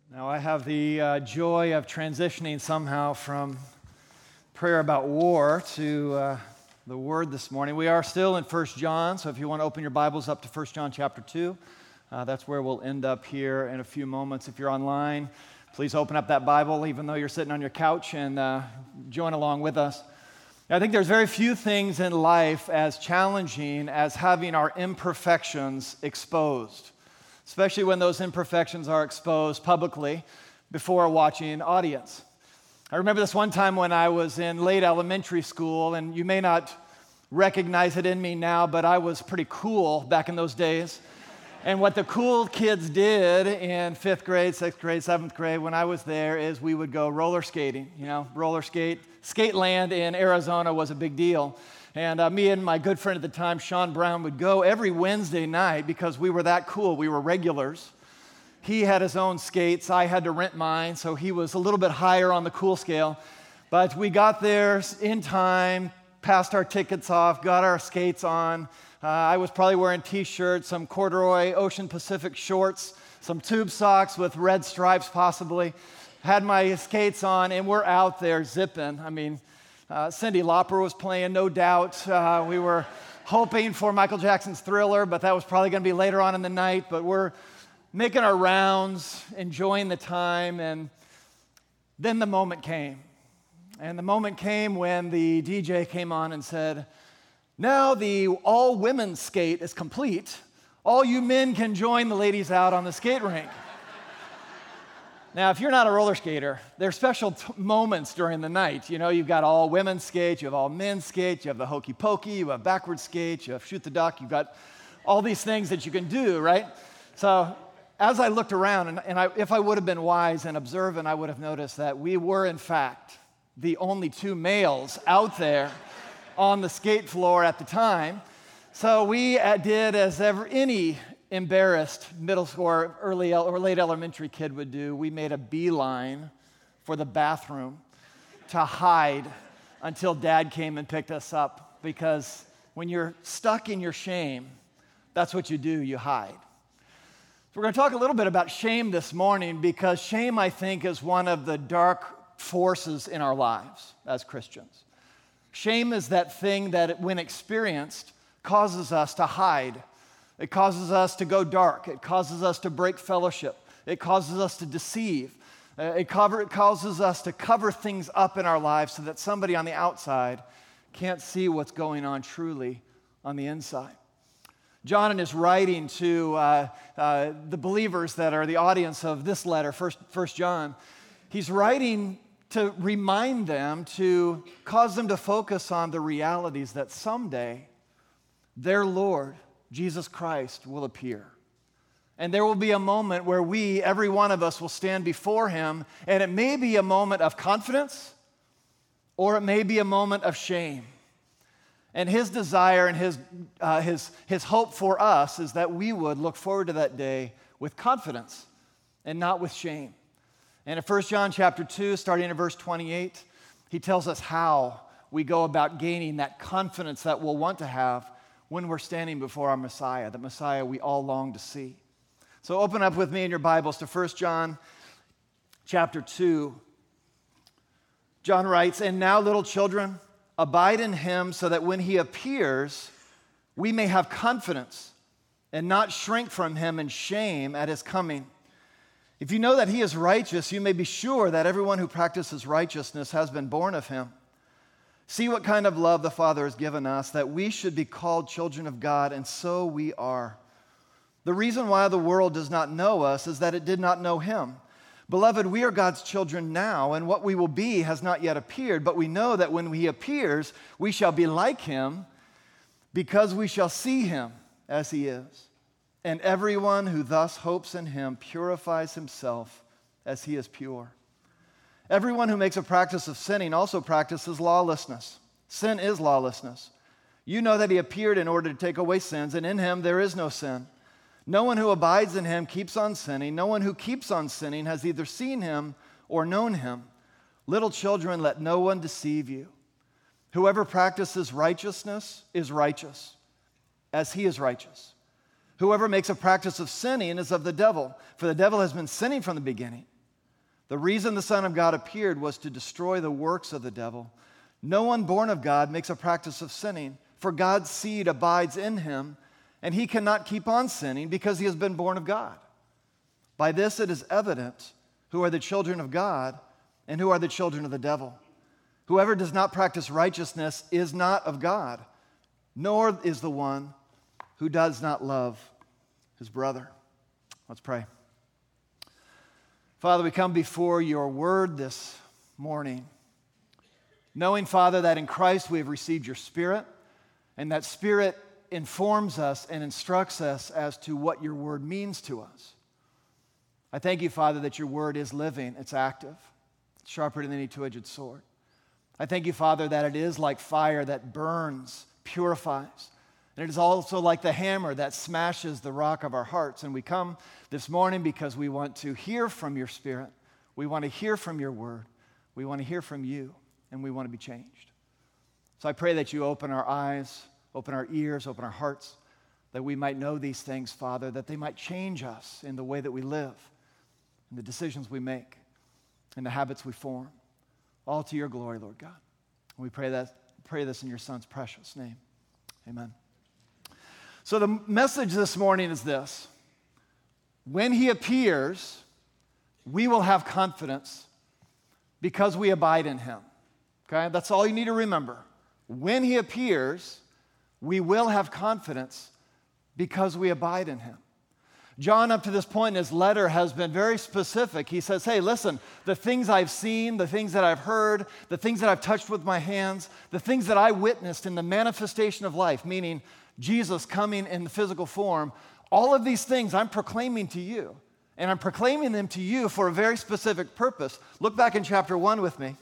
Now, I have the joy of transitioning somehow from prayer about war to the Word this morning. We are still in 1 John, so if you want to open your Bibles up to 1 John chapter 2, that's where we'll end up here in a few moments. If you're online, please open up that Bible, even though you're sitting on your couch, and join along with us. I think there's very few things in life as challenging as having our imperfections exposed, especially when those imperfections are exposed publicly before a watching audience. I remember this one time when I was in late elementary school, and you may not recognize it in me now, but I was pretty cool back in those days. And what the cool kids did in 5th grade, 6th grade, 7th grade when I was there is we would go roller skating. Roller skate. Skate land in Arizona was a big deal. And me and my good friend at the time, Sean Brown, would go every Wednesday night because we were that cool. We were regulars. He had his own skates. I had to rent mine, so he was a little bit higher on the cool scale. But we got there in time, passed our tickets off, got our skates on. I was probably wearing T-shirts, some corduroy Ocean Pacific shorts, some tube socks with red stripes possibly. Had my skates on, and we're out there zipping. Cyndi Lauper was playing, no doubt. We were hoping for Michael Jackson's Thriller, but that was probably going to be later on in the night. But we're making our rounds, enjoying the time, and then the moment came. And the moment came when the DJ came on and said, "Now the all-women's skate is complete. All you men can join the ladies out on the skate rink." Now, if you're not a roller skater, there's special moments during the night. You've got all women's skate, you have all men's skate, you have the hokey pokey, you have backward skate, you have shoot the duck, you've got all these things that you can do, right? So as I looked around, if I would have been wise and observant, I would have noticed that we were, in fact, the only two males out there on the skate floor at the time. So we did as any embarrassed middle school or early or late elementary kid would do. We made a beeline for the bathroom to hide until Dad came and picked us up, because when you're stuck in your shame, that's what you do, you hide. So we're going to talk a little bit about shame this morning, because shame, I think, is one of the dark forces in our lives as Christians. Shame is that thing that, when experienced, causes us to hide. It causes us to go dark. It causes us to break fellowship. It causes us to deceive. It causes us to cover things up in our lives so that somebody on the outside can't see what's going on truly on the inside. John, in his writing to the believers that are the audience of this letter, 1 John, he's writing to remind them, to cause them to focus on the realities that someday their Lord, Jesus Christ, will appear. And there will be a moment where every one of us, will stand before him, and it may be a moment of confidence, or it may be a moment of shame. And his desire and his hope for us is that we would look forward to that day with confidence and not with shame. And in 1 John chapter 2, starting in verse 28, he tells us how we go about gaining that confidence that we'll want to have when we're standing before our Messiah, the Messiah we all long to see. So open up with me in your Bibles to 1 John chapter 2. John writes, "And now, little children, abide in him, so that when he appears, we may have confidence and not shrink from him in shame at his coming. If you know that he is righteous, you may be sure that everyone who practices righteousness has been born of him. See what kind of love the Father has given us, that we should be called children of God, and so we are. The reason why the world does not know us is that it did not know him. Beloved, we are God's children now, and what we will be has not yet appeared, but we know that when he appears, we shall be like him, because we shall see him as he is. And everyone who thus hopes in him purifies himself as he is pure. Everyone who makes a practice of sinning also practices lawlessness. Sin is lawlessness. You know that he appeared in order to take away sins, and in him there is no sin. No one who abides in him keeps on sinning. No one who keeps on sinning has either seen him or known him. Little children, let no one deceive you. Whoever practices righteousness is righteous, as he is righteous. Whoever makes a practice of sinning is of the devil, for the devil has been sinning from the beginning. The reason the Son of God appeared was to destroy the works of the devil. No one born of God makes a practice of sinning, for God's seed abides in him, and he cannot keep on sinning because he has been born of God. By this it is evident who are the children of God and who are the children of the devil. Whoever does not practice righteousness is not of God, nor is the one who does not love his brother. Let's pray. Father, we come before your word this morning, knowing, Father, that in Christ we have received your Spirit, and that Spirit informs us and instructs us as to what your word means to us. I thank you, Father, that your word is living, it's active, it's sharper than any two-edged sword. I thank you, Father, that it is like fire that burns, purifies, and it is also like the hammer that smashes the rock of our hearts. And we come this morning because we want to hear from your Spirit. We want to hear from your word. We want to hear from you, and we want to be changed. So I pray that you open our eyes, open our ears, open our hearts, that we might know these things, Father, that they might change us in the way that we live, in the decisions we make, in the habits we form, all to your glory, Lord God. And we pray this in your Son's precious name. Amen. So the message this morning is this: when he appears, we will have confidence because we abide in him. Okay? That's all you need to remember. When he appears, we will have confidence because we abide in him. John, up to this point in his letter, has been very specific. He says, hey, listen, the things I've seen, the things that I've heard, the things that I've touched with my hands, the things that I witnessed in the manifestation of life, meaning Jesus coming in the physical form, all of these things I'm proclaiming to you. And I'm proclaiming them to you for a very specific purpose. Look back in chapter 1 with me.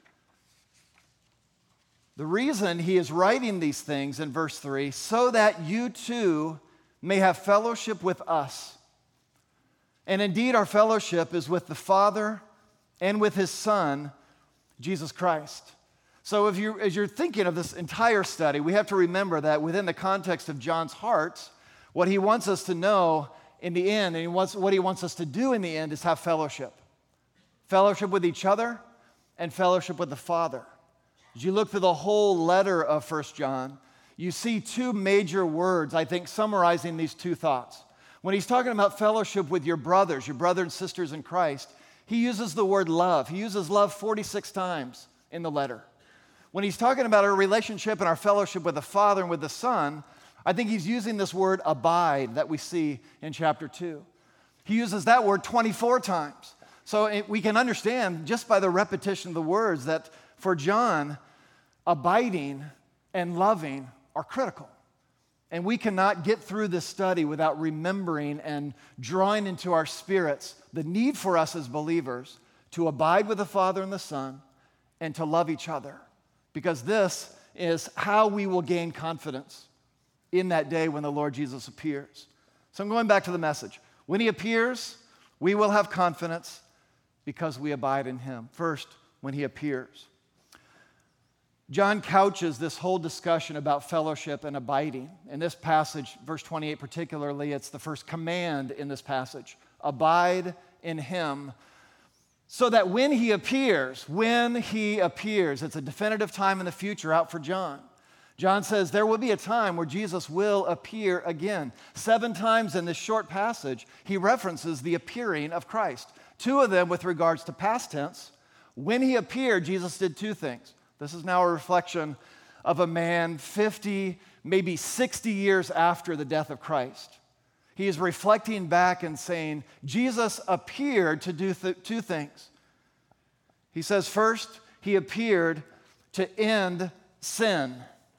The reason he is writing these things in verse 3, so that you too may have fellowship with us. And indeed, our fellowship is with the Father and with his Son, Jesus Christ. So as you're thinking of this entire study, we have to remember that within the context of John's heart, what he wants us to know in the end, and what he wants us to do in the end, is have fellowship. Fellowship with each other and fellowship with the Father. As you look through the whole letter of 1 John, you see two major words, I think, summarizing these two thoughts. When he's talking about fellowship with your brothers and sisters in Christ, he uses the word love. He uses love 46 times in the letter. When he's talking about our relationship and our fellowship with the Father and with the Son, I think he's using this word abide that we see in chapter 2. He uses that word 24 times. So we can understand just by the repetition of the words that for John, abiding and loving are critical. And we cannot get through this study without remembering and drawing into our spirits the need for us as believers to abide with the Father and the Son and to love each other. Because this is how we will gain confidence in that day when the Lord Jesus appears. So I'm going back to the message. When he appears, we will have confidence because we abide in him. First, when he appears. John couches this whole discussion about fellowship and abiding. In this passage, verse 28 particularly, it's the first command in this passage. Abide in him, so that when he appears, it's a definitive time in the future out for John. John says there will be a time where Jesus will appear again. 7 times in this short passage, he references the appearing of Christ. 2 of them with regards to past tense. When he appeared, Jesus did 2 things. This is now a reflection of a man 50, maybe 60 years after the death of Christ. He is reflecting back and saying, Jesus appeared to do 2 things. He says, first, he appeared to end sin.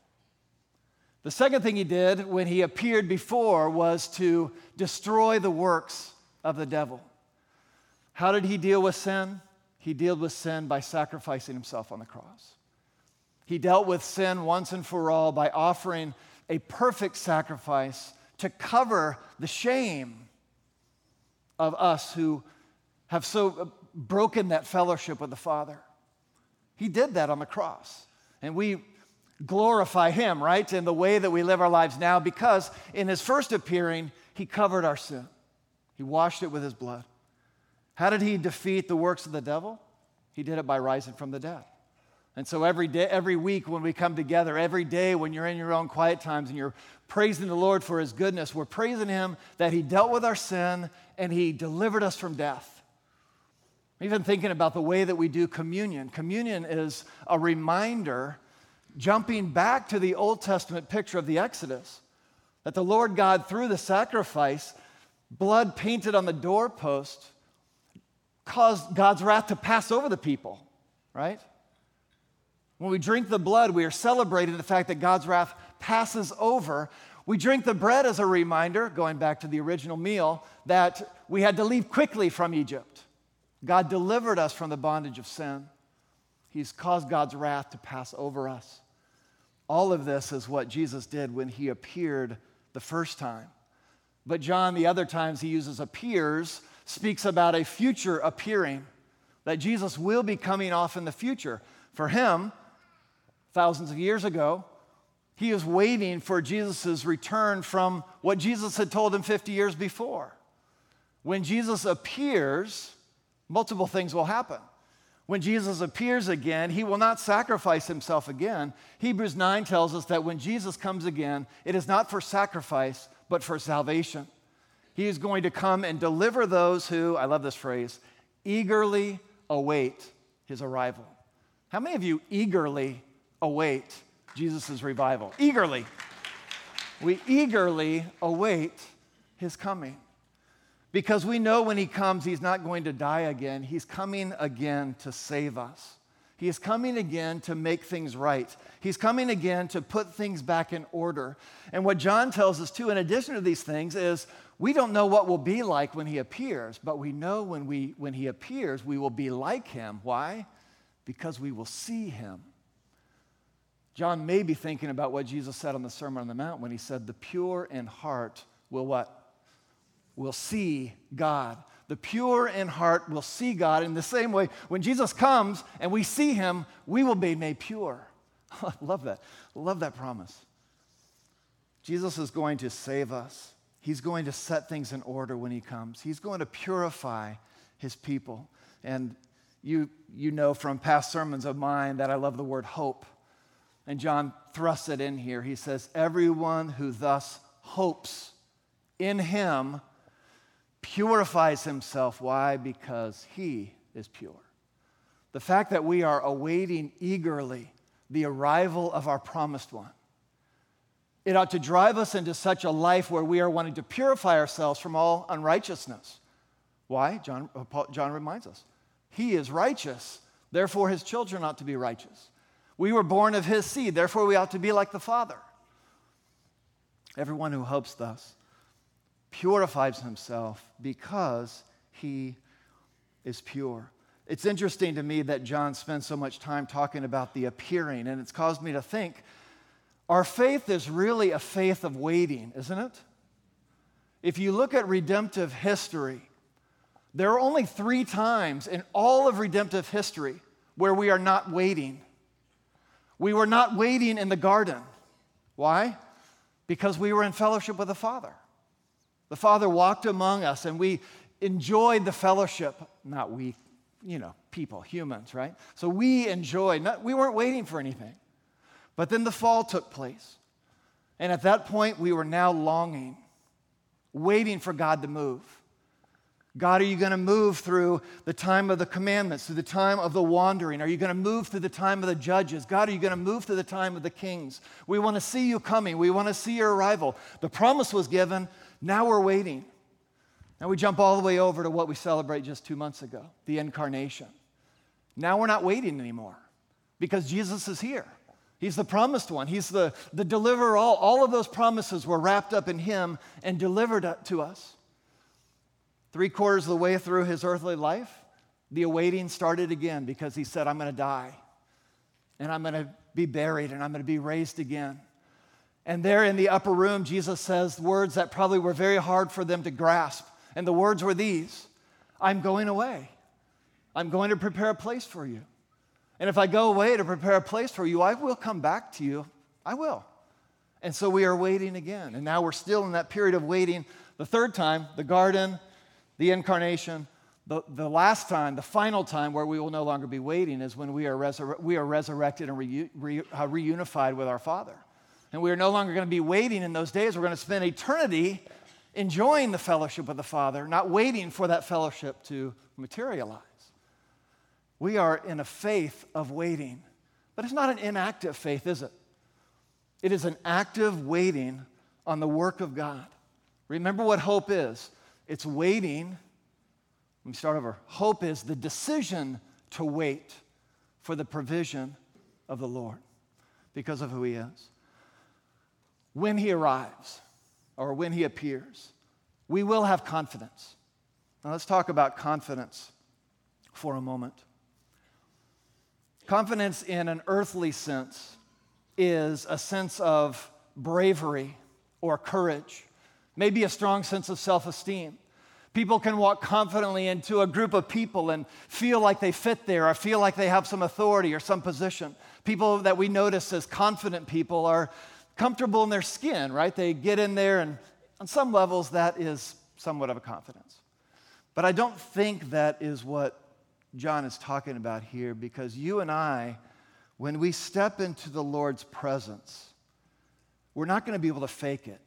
The second thing he did when he appeared before was to destroy the works of the devil. How did he deal with sin? He dealt with sin by sacrificing himself on the cross. He dealt with sin once and for all by offering a perfect sacrifice to cover the shame of us who have so broken that fellowship with the Father. He did that on the cross. And we glorify him, right, in the way that we live our lives now, because in his first appearing, he covered our sin. He washed it with his blood. How did he defeat the works of the devil? He did it by rising from the dead. And so every day, every week when we come together, every day when you're in your own quiet times and you're praising the Lord for his goodness, we're praising him that he dealt with our sin and he delivered us from death. Even thinking about the way that we do communion. Communion is a reminder, jumping back to the Old Testament picture of the Exodus, that the Lord God, through the sacrifice, blood painted on the doorpost, caused God's wrath to pass over the people, right? When we drink the blood, we are celebrating the fact that God's wrath passes over. We drink the bread as a reminder, going back to the original meal, that we had to leave quickly from Egypt. God delivered us from the bondage of sin. He's caused God's wrath to pass over us. All of this is what Jesus did when he appeared the first time. But John, the other times he uses appears, speaks about a future appearing, that Jesus will be coming off in the future. For him, thousands of years ago, he was waiting for Jesus' return from what Jesus had told him 50 years before. When Jesus appears, multiple things will happen. When Jesus appears again, he will not sacrifice himself again. Hebrews 9 tells us that when Jesus comes again, it is not for sacrifice, but for salvation. He is going to come and deliver those who, I love this phrase, eagerly await his arrival. How many of you eagerly await Jesus' revival? Eagerly. We eagerly await his coming. Because we know when he comes, he's not going to die again. He's coming again to save us. He is coming again to make things right. He's coming again to put things back in order. And what John tells us too, in addition to these things, is we don't know what will be like when he appears, but we know when he appears, we will be like him. Why? Because we will see him. John may be thinking about what Jesus said on the Sermon on the Mount when he said, the pure in heart will what? Will see God. The pure in heart will see God. In the same way, when Jesus comes and we see him, we will be made pure. I love that. I love that promise. Jesus is going to save us. He's going to set things in order when he comes. He's going to purify his people. And you know from past sermons of mine that I love the word hope. And John thrusts it in here. He says, everyone who thus hopes in him purifies himself. Why? Because he is pure. The fact that we are awaiting eagerly the arrival of our promised one, it ought to drive us into such a life where we are wanting to purify ourselves from all unrighteousness. Why? John reminds us. He is righteous, therefore his children ought to be righteous. We were born of his seed, therefore we ought to be like the Father. Everyone who hopes thus purifies himself because he is pure. It's interesting to me that John spends so much time talking about the appearing, and it's caused me to think, our faith is really a faith of waiting, isn't it? If you look at redemptive history, there are only 3 times in all of redemptive history where we are not waiting. We were not waiting in the garden. Why? Because we were in fellowship with the Father. The Father walked among us, and we enjoyed the fellowship. Not we, people, humans, right? So we enjoyed, we weren't waiting for anything. But then the fall took place. And at that point, we were now longing, waiting for God to move. God, are you going to move through the time of the commandments, through the time of the wandering? Are you going to move through the time of the judges? God, are you going to move through the time of the kings? We want to see you coming. We want to see your arrival. The promise was given. Now we're waiting. Now we jump all the way over to what we celebrate just 2 months ago, the incarnation. Now we're not waiting anymore because Jesus is here. He's the promised one. He's the deliverer. All of those promises were wrapped up in him and delivered to us. 3/4 of the way through his earthly life, the awaiting started again because he said, I'm going to die, and I'm going to be buried, and I'm going to be raised again. And there in the upper room, Jesus says words that probably were very hard for them to grasp. And the words were these: I'm going away. I'm going to prepare a place for you. And if I go away to prepare a place for you, I will come back to you. I will. And so we are waiting again. And now we're still in that period of waiting. The third time, the garden, the incarnation, The last time, the final time where we will no longer be waiting is when we are resurrected and reunified with our Father. And we are no longer going to be waiting in those days. We're going to spend eternity enjoying the fellowship with the Father, not waiting for that fellowship to materialize. We are in a faith of waiting. But it's not an inactive faith, is it? It is an active waiting on the work of God. Remember what hope is. It's waiting. Let me start over. Hope is the decision to wait for the provision of the Lord because of who He is. When He arrives or when He appears, we will have confidence. Now let's talk about confidence for a moment. Confidence in an earthly sense is a sense of bravery or courage, maybe a strong sense of self-esteem. People can walk confidently into a group of people and feel like they fit there or feel like they have some authority or some position. People that we notice as confident people are comfortable in their skin, right? They get in there, and on some levels that is somewhat of a confidence. But I don't think that is what John is talking about here, because you and I, when we step into the Lord's presence, we're not going to be able to fake it.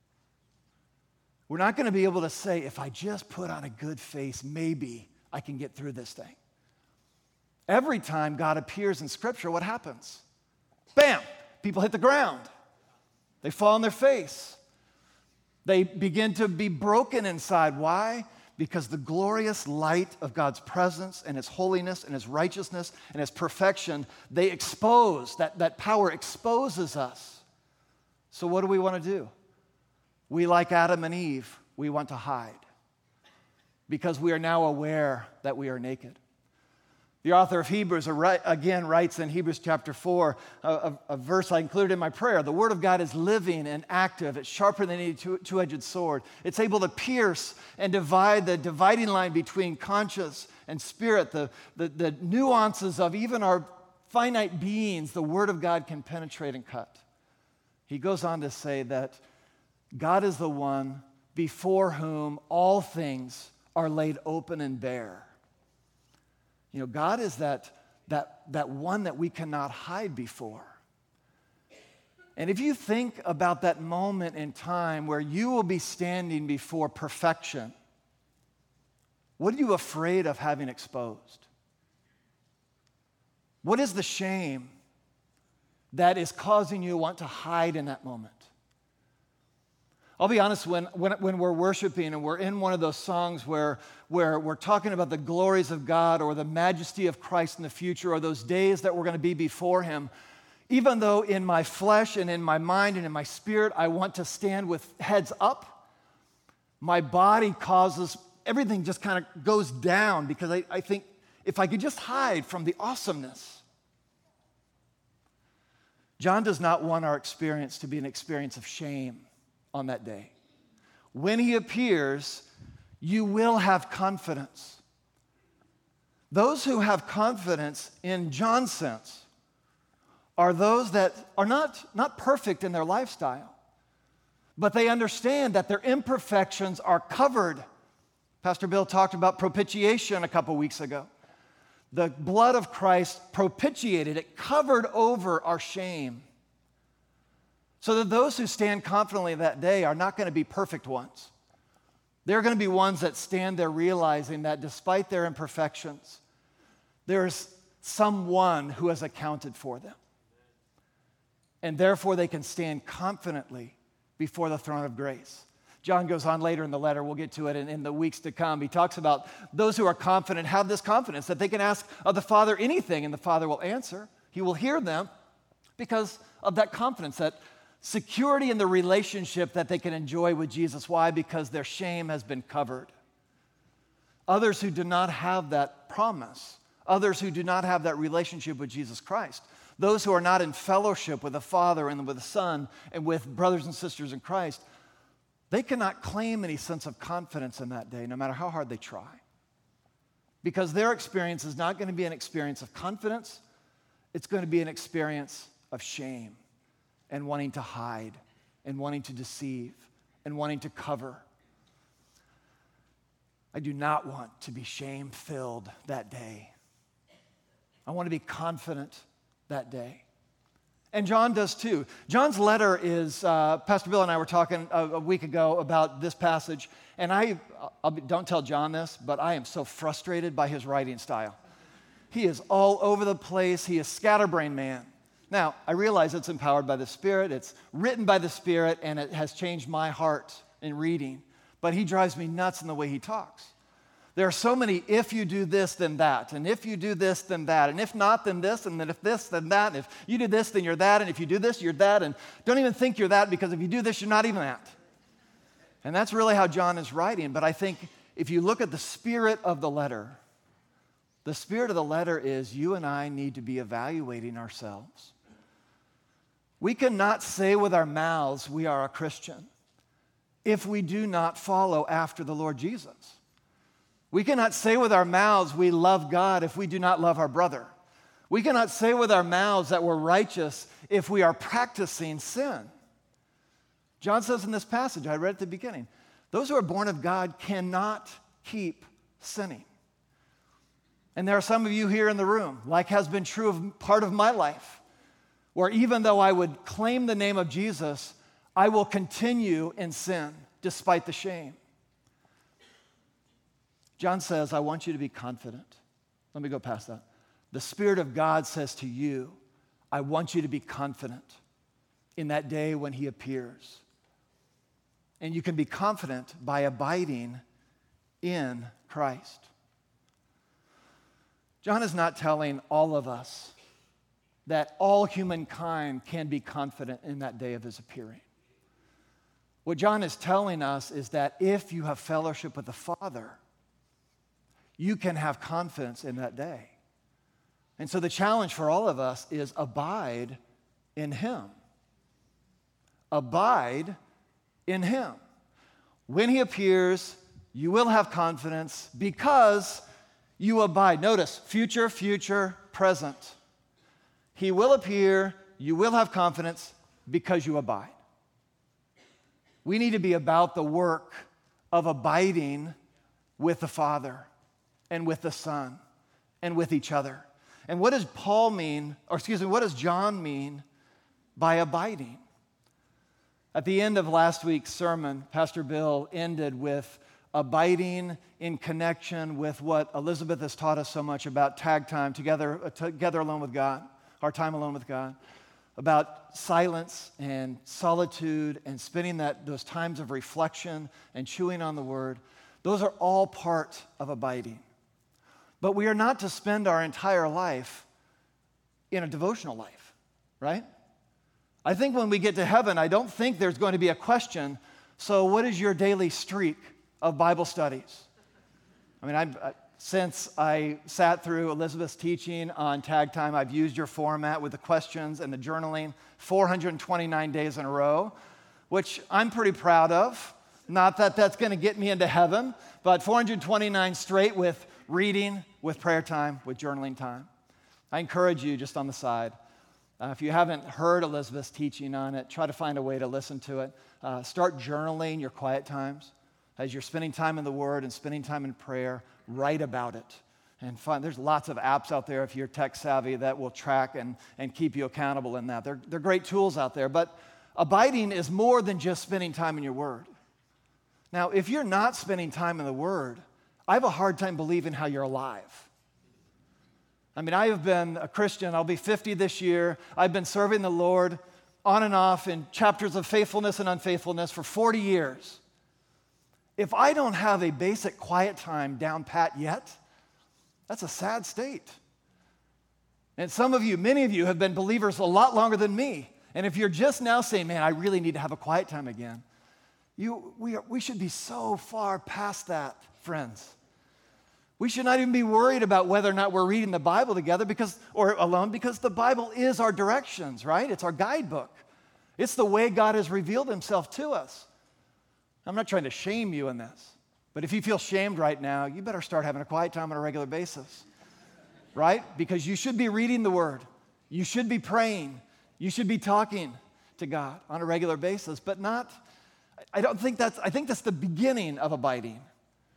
We're not going to be able to say, if I just put on a good face, maybe I can get through this thing. Every time God appears in Scripture, what happens? Bam! People hit the ground. They fall on their face. They begin to be broken inside. Why? Because the glorious light of God's presence and His holiness and His righteousness and His perfection, they expose, that power exposes us. So what do we want to do? We, like Adam and Eve, we want to hide because we are now aware that we are naked. The author of Hebrews again writes in Hebrews chapter 4, a verse I included in my prayer. The Word of God is living and active. It's sharper than any two-edged sword. It's able to pierce and divide the dividing line between conscience and spirit, the nuances of even our finite beings. The Word of God can penetrate and cut. He goes on to say that God is the one before whom all things are laid open and bare. You know, God is that one that we cannot hide before. And if you think about that moment in time where you will be standing before perfection, what are you afraid of having exposed? What is the shame that is causing you to want to hide in that moment? I'll be honest, when we're worshiping and we're in one of those songs where we're talking about the glories of God or the majesty of Christ in the future or those days that we're going to be before Him, even though in my flesh and in my mind and in my spirit I want to stand with heads up, my body causes, everything just kind of goes down because I think if I could just hide from the awesomeness. John does not want our experience to be an experience of shame on that day. When He appears, you will have confidence. Those who have confidence in John's sense are those that are not perfect in their lifestyle, but they understand that their imperfections are covered. Pastor Bill talked about propitiation a couple weeks ago. The blood of Christ propitiated, it covered over our shame. So that those who stand confidently that day are not going to be perfect ones. They're going to be ones that stand there realizing that despite their imperfections, there's someone who has accounted for them. And therefore they can stand confidently before the throne of grace. John goes on later in the letter, we'll get to it in the weeks to come. He talks about those who are confident have this confidence that they can ask of the Father anything and the Father will answer. He will hear them because of that confidence, that security in the relationship that they can enjoy with Jesus. Why? Because their shame has been covered. Others who do not have that promise, others who do not have that relationship with Jesus Christ, those who are not in fellowship with the Father and with the Son and with brothers and sisters in Christ, they cannot claim any sense of confidence in that day, no matter how hard they try. Because their experience is not going to be an experience of confidence, it's going to be an experience of shame and wanting to hide and wanting to deceive and wanting to cover. I do not want to be shame-filled that day. I want to be confident that day. And John does too. John's letter is, Pastor Bill and I were talking a week ago about this passage, and don't tell John this, but I am so frustrated by his writing style. He is all over the place. He is scatterbrained man. Now, I realize it's empowered by the Spirit, it's written by the Spirit, and it has changed my heart in reading, but he drives me nuts in the way he talks. There are so many if you do this, then that, and if you do this, then that, and if not, then this, and then if this, then that, and if you do this, then you're that, and if you do this, you're that, and don't even think you're that, because if you do this, you're not even that. And that's really how John is writing, but I think if you look at the spirit of the letter is you and I need to be evaluating ourselves. We cannot say with our mouths we are a Christian if we do not follow after the Lord Jesus. We cannot say with our mouths we love God if we do not love our brother. We cannot say with our mouths that we're righteous if we are practicing sin. John says in this passage, I read at the beginning, those who are born of God cannot keep sinning. And there are some of you here in the room, like has been true of part of my life, where even though I would claim the name of Jesus, I will continue in sin despite the shame. John says, I want you to be confident. Let me go past that. The Spirit of God says to you, I want you to be confident in that day when He appears. And you can be confident by abiding in Christ. John is not telling all of us that all humankind can be confident in that day of His appearing. What John is telling us is that if you have fellowship with the Father, you can have confidence in that day. And so the challenge for all of us is abide in Him. Abide in Him. When He appears, you will have confidence because you abide. Notice, future, present. He will appear, you will have confidence because you abide. We need to be about the work of abiding with the Father and with the Son and with each other. And what does what does John mean by abiding? At the end of last week's sermon, Pastor Bill ended with abiding in connection with what Elizabeth has taught us so much about tag time, together alone with God, our time alone with God, about silence and solitude and spending those times of reflection and chewing on the Word. Those are all part of abiding. But we are not to spend our entire life in a devotional life, right? I think when we get to heaven, I don't think there's going to be a question, so what is your daily streak of Bible studies? I mean, since I sat through Elizabeth's teaching on tag time, I've used your format with the questions and the journaling 429 days in a row, which I'm pretty proud of. Not that that's going to get me into heaven, but 429 straight with reading, with prayer time, with journaling time. I encourage you, just on the side, if you haven't heard Elizabeth's teaching on it, try to find a way to listen to it. Start journaling your quiet times. As you're spending time in the Word and spending time in prayer, write about it. And there's lots of apps out there if you're tech savvy that will track and keep you accountable in that. They're great tools out there. But abiding is more than just spending time in your Word. Now, if you're not spending time in the Word, I have a hard time believing how you're alive. I mean, I have been a Christian. I'll be 50 this year. I've been serving the Lord on and off in chapters of faithfulness and unfaithfulness for 40 years. If I don't have a basic quiet time down pat yet, that's a sad state. And many of you have been believers a lot longer than me. And if you're just now saying, man, I really need to have a quiet time again, we should be so far past that, friends. We should not even be worried about whether or not we're reading the Bible together or alone, because the Bible is our directions, right? It's our guidebook. It's the way God has revealed Himself to us. I'm not trying to shame you in this, but if you feel shamed right now, you better start having a quiet time on a regular basis, right? Because you should be reading the Word. You should be praying. You should be talking to God on a regular basis, but I think that's the beginning of abiding.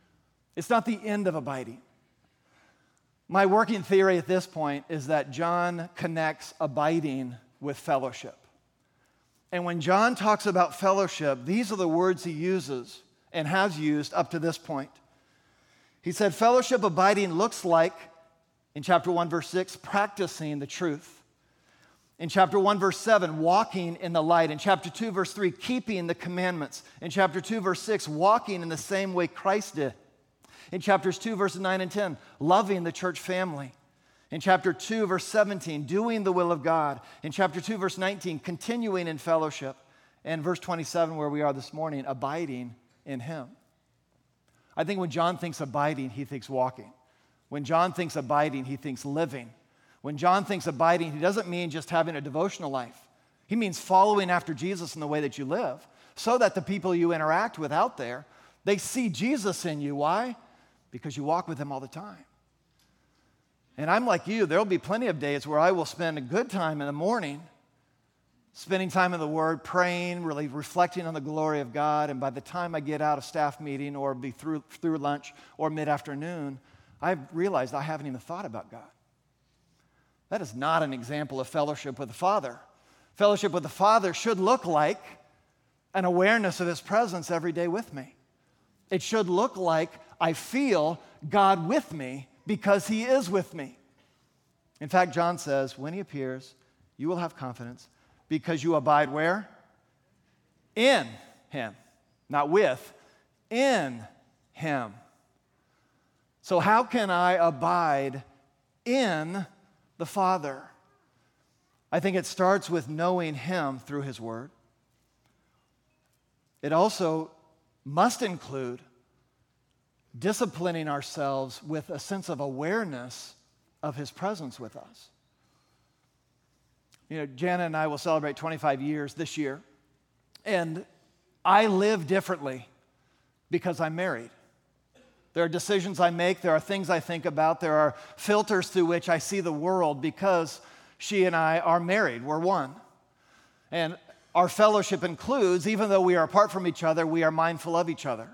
It's not the end of abiding. My working theory at this point is that John connects abiding with fellowship. And when John talks about fellowship, these are the words he uses and has used up to this point. He said, fellowship abiding looks like, in chapter 1, verse 6, practicing the truth. In chapter 1, verse 7, walking in the light. In chapter 2, verse 3, keeping the commandments. In chapter 2, verse 6, walking in the same way Christ did. In chapters 2, verses 9 and 10, loving the church family. In chapter 2, verse 17, doing the will of God. In chapter 2, verse 19, continuing in fellowship. And verse 27, where we are this morning, abiding in Him. I think when John thinks abiding, he thinks walking. When John thinks abiding, he thinks living. When John thinks abiding, he doesn't mean just having a devotional life. He means following after Jesus in the way that you live, so that the people you interact with out there, they see Jesus in you. Why? Because you walk with Him all the time. And I'm like you, there'll be plenty of days where I will spend a good time in the morning, spending time in the Word, praying, really reflecting on the glory of God, and by the time I get out of staff meeting or be through lunch or mid-afternoon, I've realized I haven't even thought about God. That is not an example of fellowship with the Father. Fellowship with the Father should look like an awareness of His presence every day with me. It should look like I feel God with me because He is with me. In fact, John says, when He appears, you will have confidence because you abide where? In Him. Not with, in Him. So how can I abide in the Father? I think it starts with knowing Him through His Word. It also must include disciplining ourselves with a sense of awareness of His presence with us. You know, Jana and I will celebrate 25 years this year, and I live differently because I'm married. There are decisions I make, there are things I think about, there are filters through which I see the world because she and I are married, we're one. And our fellowship includes, even though we are apart from each other, we are mindful of each other.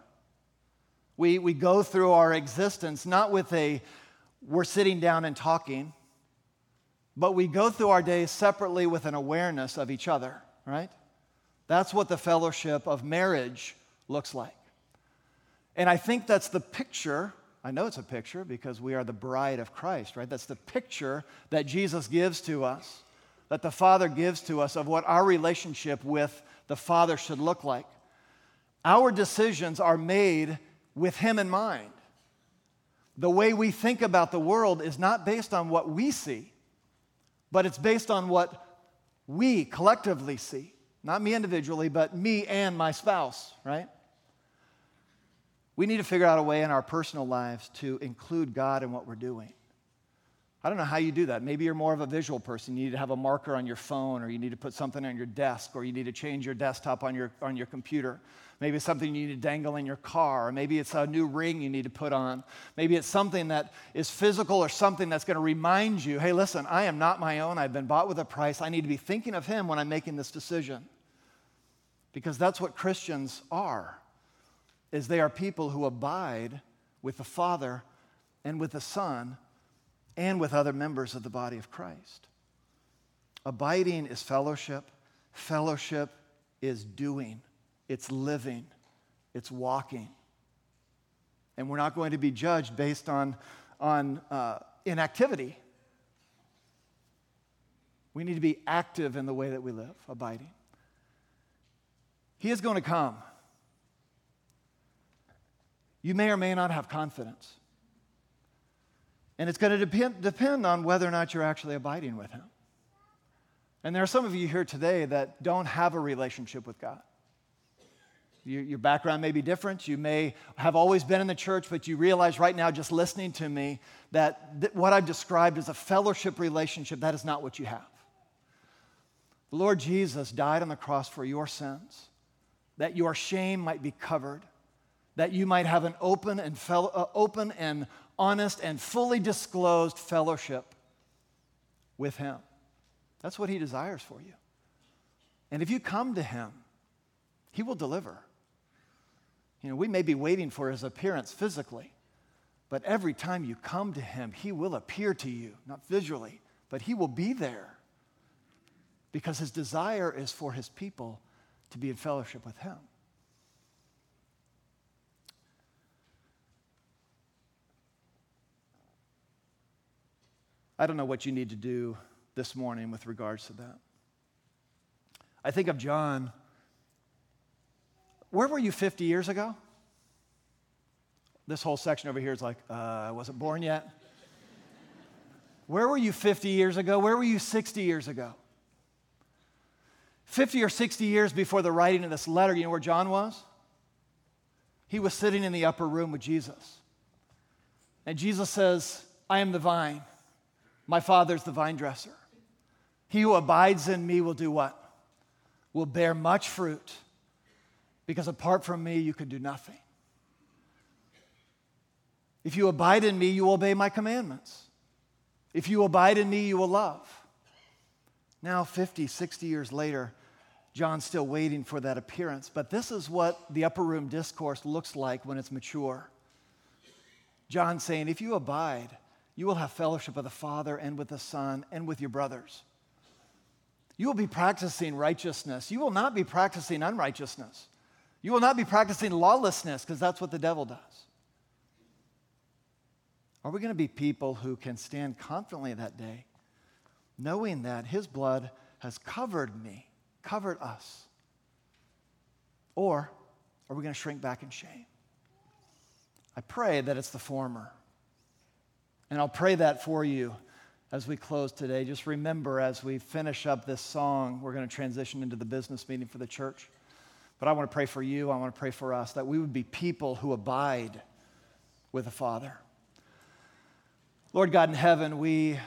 We go through our existence not with we're sitting down and talking, but we go through our days separately with an awareness of each other, right? That's what the fellowship of marriage looks like. And I think that's the picture, I know it's a picture because we are the bride of Christ, right? That's the picture that Jesus gives to us, that the Father gives to us of what our relationship with the Father should look like. Our decisions are made with Him in mind. The way we think about the world is not based on what we see, but it's based on what we collectively see. Not me individually, but me and my spouse, right? We need to figure out a way in our personal lives to include God in what we're doing. I don't know how you do that. Maybe you're more of a visual person. You need to have a marker on your phone, or you need to put something on your desk, or you need to change your desktop on your computer. Maybe it's something you need to dangle in your car, or maybe it's a new ring you need to put on. Maybe it's something that is physical or something that's going to remind you, hey, listen, I am not my own. I've been bought with a price. I need to be thinking of Him when I'm making this decision. Because that's what Christians are, is they are people who abide with the Father and with the Son and with other members of the body of Christ. Abiding is fellowship. Fellowship is doing. It's living. It's walking. And we're not going to be judged based on inactivity. We need to be active in the way that we live, abiding. He is going to come. You may or may not have confidence. And it's going to depend on whether or not you're actually abiding with Him. And there are some of you here today that don't have a relationship with God. Your background may be different. You may have always been in the church, but you realize right now, just listening to me, that what I've described as a fellowship relationship, that is not what you have. The Lord Jesus died on the cross for your sins, that your shame might be covered, that you might have an open and honest and fully disclosed fellowship with Him. That's what He desires for you. And if you come to Him, He will deliver. You know, we may be waiting for His appearance physically, But every time you come to him, he will appear to you, not visually, but he will be there because his desire is for his people to be in fellowship with him. I don't know what you need to do this morning with regards to that. I think of John. Where were you 50 years ago? This whole section over here is like, I wasn't born yet. Where were you 50 years ago? Where were you 60 years ago? 50 or 60 years before the writing of this letter, you know where John was? He was sitting in the upper room with Jesus. And Jesus says, I am the vine. My Father's the vine dresser. He who abides in me will do what? Will bear much fruit. Because apart from me, you can do nothing. If you abide in me, you will obey my commandments. If you abide in me, you will love. Now, 50, 60 years later, John's still waiting for that appearance. But this is what the upper room discourse looks like when it's mature. John saying, if you abide, you will have fellowship with the Father and with the Son and with your brothers. You will be practicing righteousness. You will not be practicing unrighteousness. You will not be practicing lawlessness, because that's what the devil does. Are we going to be people who can stand confidently that day, knowing that his blood has covered me, covered us? Or are we going to shrink back in shame? I pray that it's the former. And I'll pray that for you as we close today. Just remember, as we finish up this song, we're going to transition into the business meeting for the church. But I want to pray for you, I want to pray for us, that we would be people who abide with the Father. Lord God in heaven, we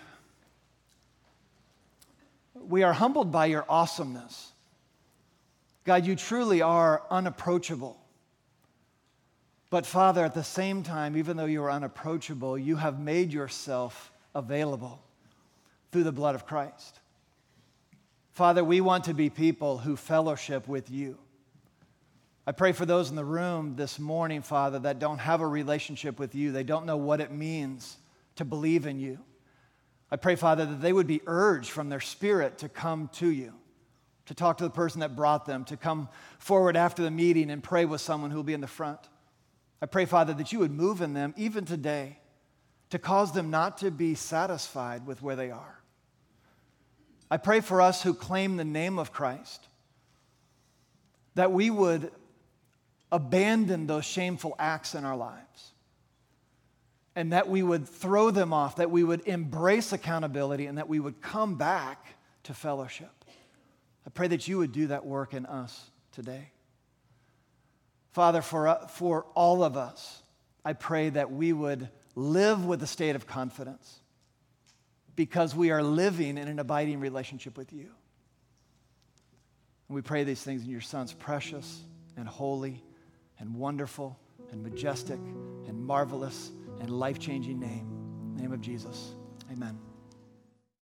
are humbled by your awesomeness. God, you truly are unapproachable. But Father, at the same time, even though you are unapproachable, you have made yourself available through the blood of Christ. Father, we want to be people who fellowship with you. I pray for those in the room this morning, Father, that don't have a relationship with you. They don't know what it means to believe in you. I pray, Father, that they would be urged from their spirit to come to you, to talk to the person that brought them, to come forward after the meeting and pray with someone who will be in the front. I pray, Father, that you would move in them even today to cause them not to be satisfied with where they are. I pray for us who claim the name of Christ, that we would abandon those shameful acts in our lives, and that we would throw them off, that we would embrace accountability, and that we would come back to fellowship. I pray that you would do that work in us today. Father, for all of us, I pray that we would live with a state of confidence because we are living in an abiding relationship with you. And we pray these things in your Son's precious and holy and wonderful and majestic and marvelous and life-changing name. In the name of Jesus, amen.